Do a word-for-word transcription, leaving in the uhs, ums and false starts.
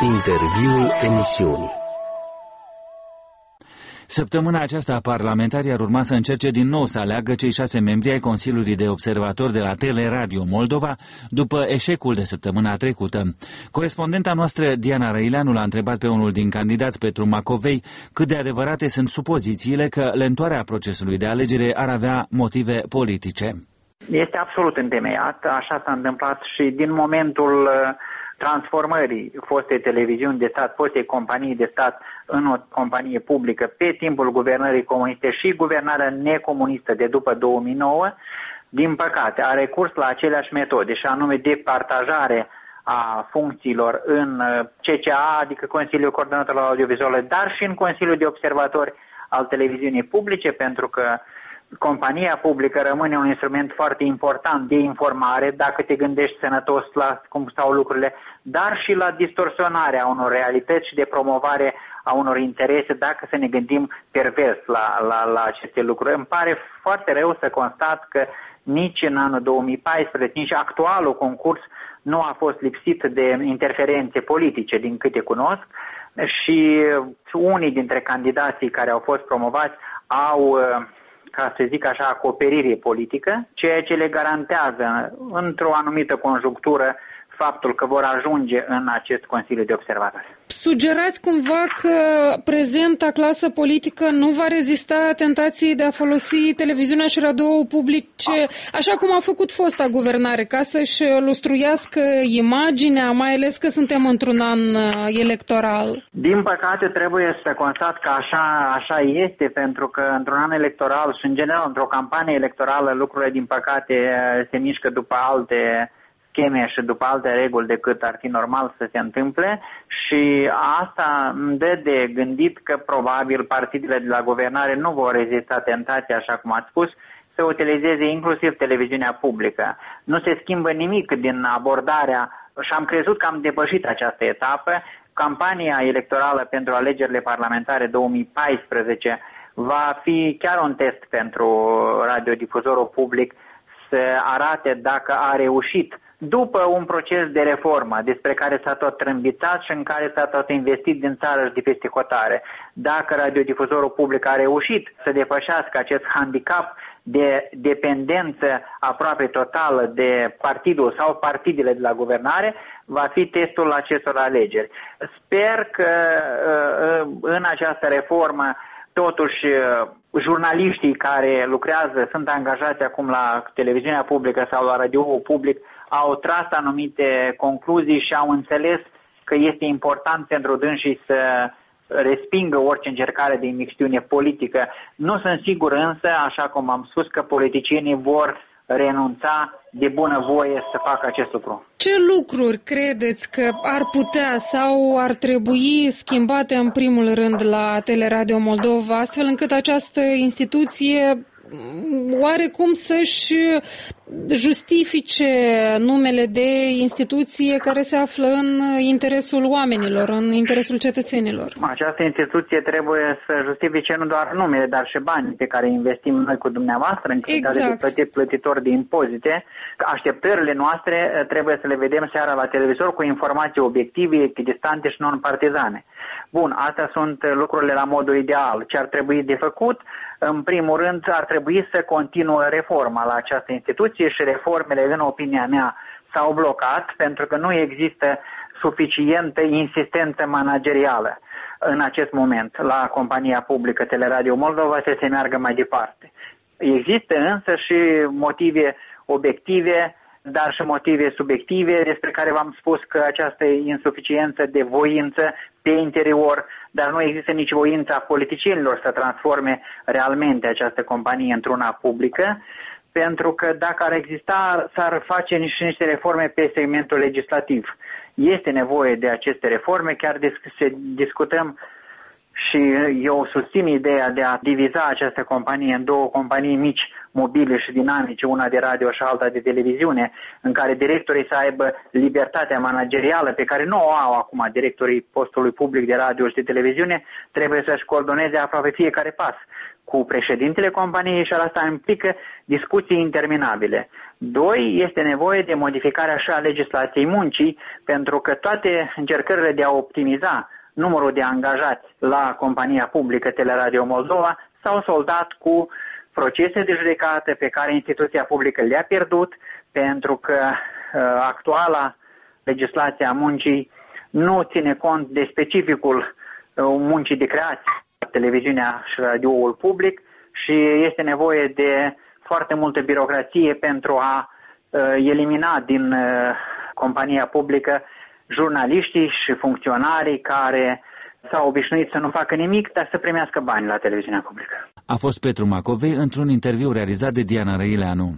Interviul emisiunii. Săptămâna aceasta, parlamentarii ar urma să încerce din nou să aleagă cei șase membri ai Consiliului de Observatori de la Teleradio Moldova, după eșecul de săptămâna trecută. Corespondenta noastră, Diana Răileanu, l-a întrebat pe unul din candidați, Petru Macovei, cât de adevărate sunt supozițiile că lentoarea procesului de alegere ar avea motive politice. Este absolut întemeiat, așa s-a întâmplat și din momentul transformării fostei televiziuni de stat, fostei companii de stat în o companie publică pe timpul guvernării comuniste și guvernarea necomunistă de după două mii nouă, din păcate a recurs la aceleași metode și anume de partajare a funcțiilor în C C A, adică Consiliul Coordonator al Audiovizuale, dar și în Consiliul de Observatori al Televiziunii Publice, pentru că compania publică rămâne un instrument foarte important de informare, dacă te gândești sănătos la cum stau lucrurile, dar și la distorsionarea unor realități și de promovare a unor interese, dacă să ne gândim pervers la, la, la aceste lucruri. Îmi pare foarte rău să constat că nici în anul două mii paisprezece, nici actualul concurs nu a fost lipsit de interferențe politice, din câte cunosc, și unii dintre candidații care au fost promovați au, ca să zic așa, acoperire politică, ceea ce le garantează, într-o anumită conjunctură, faptul că vor ajunge în acest Consiliu de Observatori. Sugerați cumva că prezenta clasă politică nu va rezista tentației de a folosi televiziunea și radio publice, așa cum a făcut fosta guvernare, ca să-și lustruiască imaginea, mai ales că suntem într-un an electoral? Din păcate trebuie să constat că așa, așa este, pentru că într-un an electoral și în general într-o campanie electorală lucrurile din păcate se mișcă după alte scheme și după alte reguli decât ar fi normal să se întâmple, și asta îmi dă de gândit că probabil partidele de la guvernare nu vor rezista tentația, așa cum ați spus, să utilizeze inclusiv televiziunea publică. Nu se schimbă nimic din abordarea și am crezut că am depășit această etapă. Campania electorală pentru alegerile parlamentare două mii paisprezece va fi chiar un test pentru radiodifuzorul public să arate dacă a reușit, după un proces de reformă despre care s-a tot trâmbițat și în care s-a tot investit din țară și de peste hotare, dacă radiodifuzorul public a reușit să depășească acest handicap de dependență aproape totală de partidul sau partidele de la guvernare, va fi testul acestor alegeri. Sper că în această reformă totuși jurnaliștii care lucrează, sunt angajați acum la televiziunea publică sau la radioul public, au tras anumite concluzii și au înțeles că este important pentru dânsii să respingă orice încercare de imixtiune politică. Nu sunt sigur însă, așa cum am spus, că politicienii vor renunța de bunăvoie să facă acest lucru. Ce lucruri credeți că ar putea sau ar trebui schimbate în primul rând la Teleradio Moldova, astfel încât această instituție oarecum să-și justifice numele de instituție care se află în interesul oamenilor, în interesul cetățenilor? Această instituție trebuie să justifice nu doar numele, dar și banii pe care investim noi cu dumneavoastră în calitate exact. de plătit, plătitori de impozite. Așteptările noastre trebuie să le vedem seara la televizor cu informații obiective, echidistante și non-partizane. Bun, astea sunt lucrurile la modul ideal. Ce ar trebui de făcut? În primul rând, ar trebui să continuă reforma la această instituție și reformele, în opinia mea, s-au blocat pentru că nu există suficientă insistență managerială în acest moment la compania publică Teleradio Moldova să se meargă mai departe. Există însă și motive obiective, dar și motive subiective, despre care v-am spus că această insuficiență de voință pe interior, dar nu există nici voința politicienilor să transforme realmente această companie într-una publică, pentru că dacă ar exista, s-ar face niște, niște reforme pe segmentul legislativ. Este nevoie de aceste reforme, chiar discutăm și eu susțin ideea de a diviza această companie în două companii mici, mobile și dinamice, una de radio și alta de televiziune, în care directorii să aibă libertatea managerială pe care nu o au acum directorii postului public de radio și de televiziune, trebuie să-și coordoneze aproape fiecare pas. cu președintele companiei și asta implică discuții interminabile. Doi, este nevoie de modificarea și a legislației muncii, pentru că toate încercările de a optimiza numărul de angajați la compania publică Teleradio Moldova s-au soldat cu procese de judecată pe care instituția publică le-a pierdut, pentru că uh, actuala legislație a muncii nu ține cont de specificul uh, muncii de creație, televiziunea și radioul public, și este nevoie de foarte multă birocrație pentru a uh, elimina din uh, compania publică jurnaliștii și funcționarii care s-au obișnuit să nu facă nimic, dar să primească bani la televiziunea publică. A fost Petru Macovei într-un interviu realizat de Diana Răileanu.